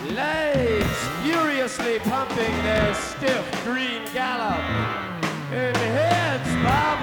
Legs furiously pumping their stiff green gallop. And heads bobbing.